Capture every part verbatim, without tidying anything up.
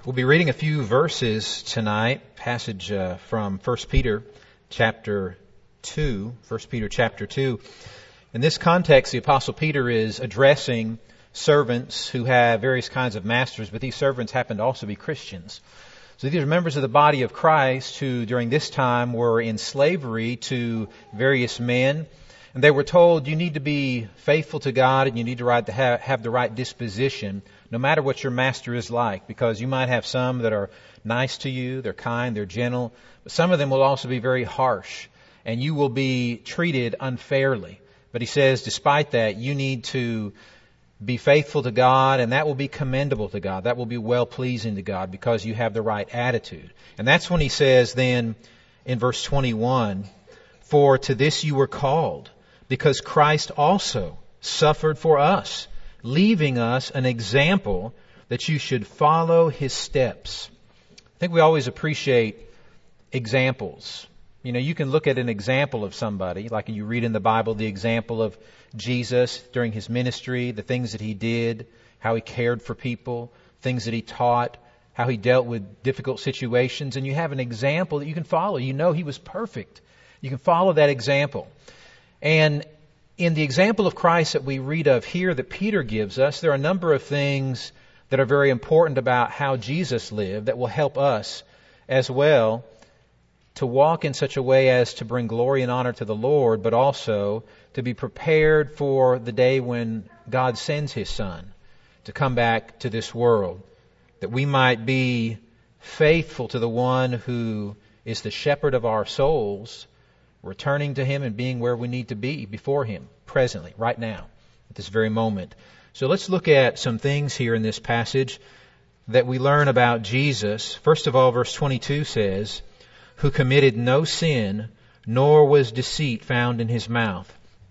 We'll be reading a few verses tonight, passage uh, from First Peter chapter two, First Peter chapter two. In this context, the Apostle Peter is addressing servants who have various kinds of masters, but these servants happen to also be Christians. So these are members of the body of Christ who during this time were in slavery to various men. And they were told, you need to be faithful to God and you need to have, have the right disposition no matter what your master is like, because you might have some that are nice to you, they're kind, they're gentle, but some of them will also be very harsh and you will be treated unfairly. But he says, despite that, you need to be faithful to God, and that will be commendable to God. That will be well-pleasing to God because you have the right attitude. And that's when he says then in verse twenty-one, for to this you were called, because Christ also suffered for us, leaving us an example that you should follow his steps. I think we always appreciate examples. You know, you can look at an example of somebody, like you read in the Bible, the example of Jesus during his ministry, the things that he did, how he cared for people, things that he taught, how he dealt with difficult situations, and you have an example that you can follow. You know he was perfect. You can follow that example. And in the example of Christ that we read of here that Peter gives us, there are a number of things that are very important about how Jesus lived that will help us as well to walk in such a way as to bring glory and honor to the Lord, but also to be prepared for the day when God sends his Son to come back to this world, that we might be faithful to the one who is the shepherd of our souls, returning to him and being where we need to be before him, presently, right now, at this very moment. So let's look at some things here in this passage that we learn about Jesus. First of all, verse twenty-two says, who committed no sin, nor was deceit found in his mouth.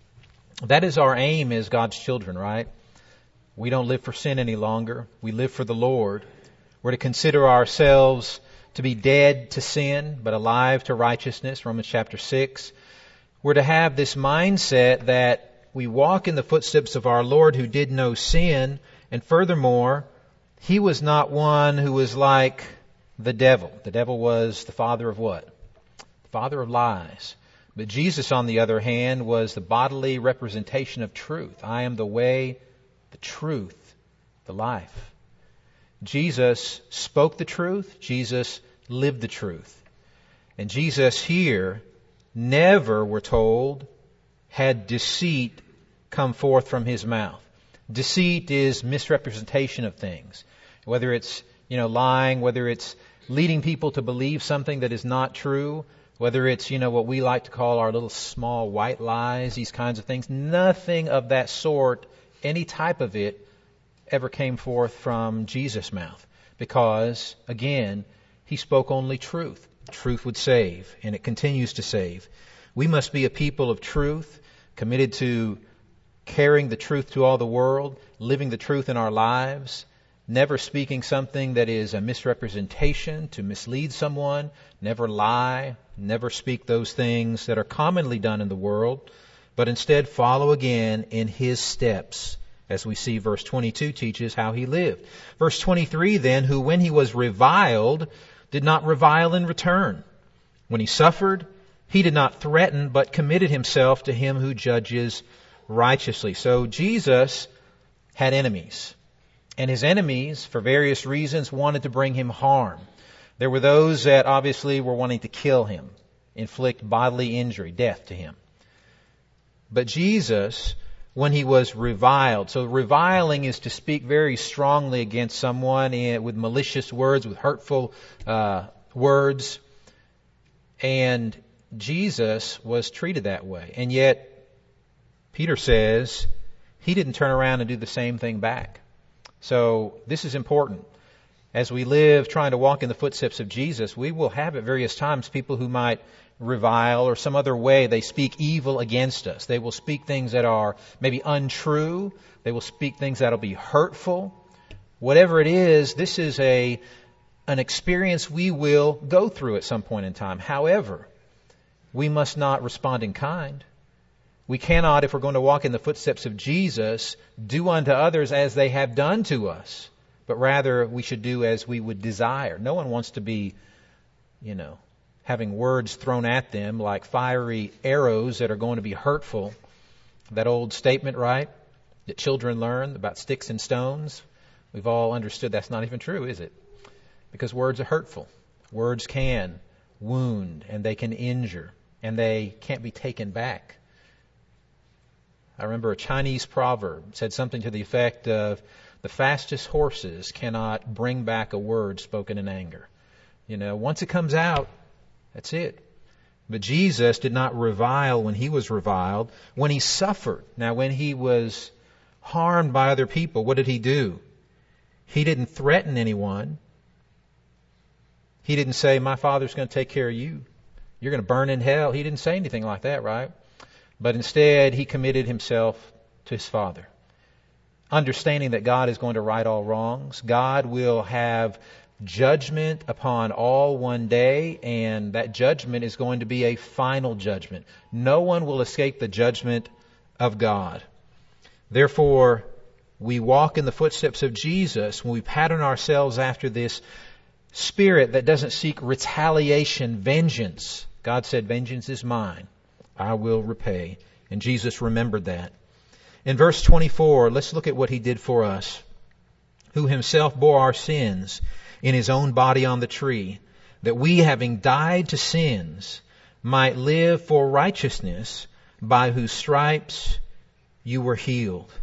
That is our aim as God's children, right? We don't live for sin any longer. We live for the Lord. We're to consider ourselves to be dead to sin, but alive to righteousness, Romans chapter six. We're to have this mindset that we walk in the footsteps of our Lord who did no sin, and furthermore, he was not one who was like the devil. The devil was the father of what? The father of lies. But Jesus, on the other hand, was the bodily representation of truth. I am the way, the truth, the life. Jesus spoke the truth. Jesus lived the truth. And Jesus here never, we're told, had deceit come forth from his mouth. Deceit is misrepresentation of things. Whether it's, you know, lying, whether it's leading people to believe something that is not true, whether it's, you know, what we like to call our little small white lies, these kinds of things. Nothing of that sort, any type of it, ever came forth from Jesus' mouth. Because, again, he spoke only truth. Truth would save, and it continues to save. We must be a people of truth, committed to carrying the truth to all the world, living the truth in our lives, never speaking something that is a misrepresentation to mislead someone, never lie, never speak those things that are commonly done in the world, but instead follow again in his steps, as we see verse twenty-two teaches how he lived. Verse twenty-three then, who when he was reviled, did not revile in return. When he suffered, he did not threaten, but committed himself to him who judges righteously. So Jesus had enemies. And his enemies, for various reasons, wanted to bring him harm. There were those that obviously were wanting to kill him, inflict bodily injury, death to him. But Jesus, when he was reviled, so reviling is to speak very strongly against someone with malicious words, with hurtful uh, words. And Jesus was treated that way. And yet, Peter says, he didn't turn around and do the same thing back. So this is important. As we live trying to walk in the footsteps of Jesus, we will have at various times people who might revile or some other way they speak evil against us. They will speak things that are maybe untrue. They will speak things that will be hurtful. Whatever it is, this is a an experience we will go through at some point in time. However, we must not respond in kind. We cannot, if we're going to walk in the footsteps of Jesus, do unto others as they have done to us. but rather we should do as we would desire. No one wants to be, you know, having words thrown at them like fiery arrows that are going to be hurtful. That old statement, right, that children learn about sticks and stones. We've all understood that's not even true, is it? Because words are hurtful. Words can wound and they can injure and they can't be taken back. I remember a Chinese proverb said something to the effect of, the fastest horses cannot bring back a word spoken in anger. You know, once it comes out, that's it. But Jesus did not revile when he was reviled, when he suffered. Now, when he was harmed by other people, what did he do? He didn't threaten anyone. He didn't say, my Father's going to take care of you. You're going to burn in hell. He didn't say anything like that, right? But instead, he committed himself to his Father. Understanding that God is going to right all wrongs. God will have judgment upon all one day, and that judgment is going to be a final judgment. No one will escape the judgment of God. Therefore, we walk in the footsteps of Jesus when we pattern ourselves after this spirit that doesn't seek retaliation, vengeance. God said, vengeance is mine. I will repay. And Jesus remembered that. In verse twenty-four, let's look at what he did for us. Who himself bore our sins in his own body on the tree, that we, having died to sins, might live for righteousness, by whose stripes you were healed.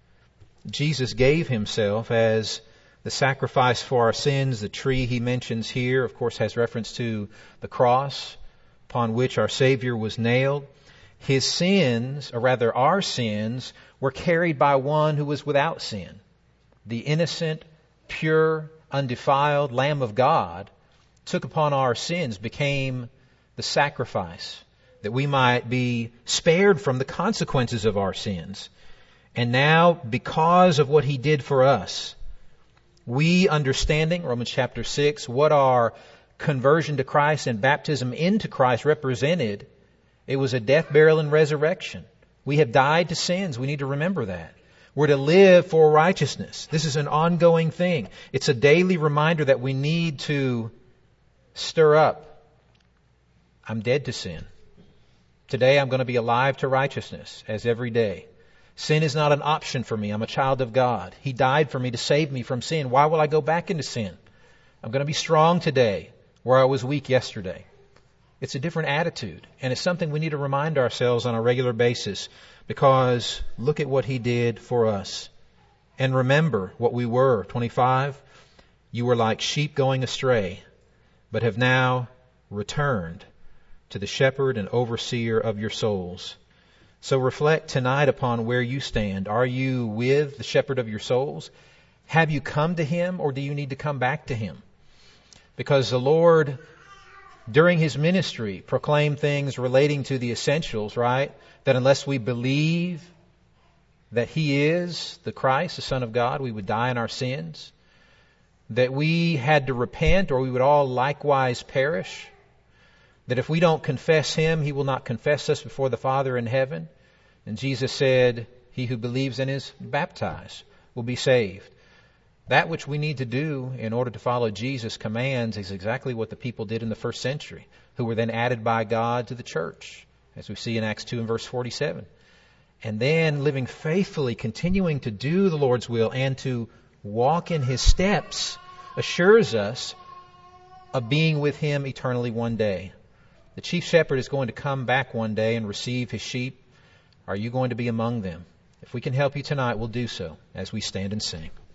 Jesus gave himself as the sacrifice for our sins. The tree he mentions here, of course, has reference to the cross upon which our Savior was nailed. His sins, or rather our sins, were carried by one who was without sin. The innocent, pure, undefiled Lamb of God took upon our sins, became the sacrifice that we might be spared from the consequences of our sins. And now, because of what he did for us, we understanding, Romans chapter six, what our conversion to Christ and baptism into Christ represented, it was a death, burial, and resurrection. We have died to sins. We need to remember that. We're to live for righteousness. This is an ongoing thing. It's a daily reminder that we need to stir up. I'm dead to sin. Today I'm going to be alive to righteousness, as every day. Sin is not an option for me. I'm a child of God. He died for me to save me from sin. Why will I go back into sin? I'm going to be strong today where I was weak yesterday. It's a different attitude, and it's something we need to remind ourselves on a regular basis, because look at what he did for us. And remember what we were. twenty-five, you were like sheep going astray, but have now returned to the shepherd and overseer of your souls. So reflect tonight upon where you stand. Are you with the shepherd of your souls? Have you come to him, or do you need to come back to him? Because the Lord, during his ministry, proclaimed things relating to the essentials, right? That unless we believe that he is the Christ, the Son of God, we would die in our sins. That we had to repent, or we would all likewise perish. That if we don't confess him, he will not confess us before the Father in heaven. And Jesus said, he who believes and is baptized will be saved. That which we need to do in order to follow Jesus' commands is exactly what the people did in the first century, who were then added by God to the church, as we see in Acts two and verse forty-seven. And then living faithfully, continuing to do the Lord's will and to walk in his steps, assures us of being with him eternally one day. The chief shepherd is going to come back one day and receive his sheep. Are you going to be among them? If we can help you tonight, we'll do so as we stand and sing.